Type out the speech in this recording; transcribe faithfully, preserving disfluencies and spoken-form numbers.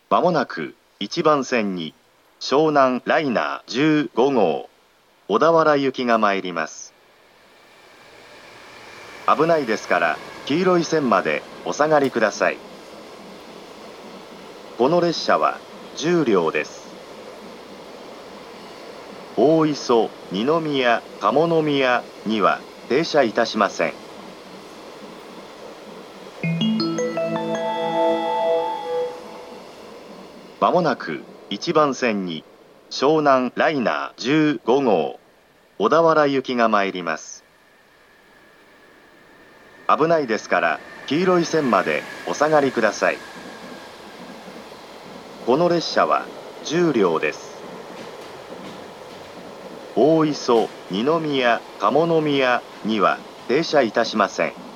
まもなくいちばん線に湘南ライナーじゅうご号小田原行きが参ります。危ないですから黄色い線までお下がりください。この列車はじゅう両です。大磯、二宮、鴨宮には停車いたしません。まもなくいちばん線に湘南ライナーじゅうご号小田原行きが参ります。危ないですから黄色い線までお下がりください。この列車はじゅう両です。大磯、二宮、鴨宮には停車いたしません。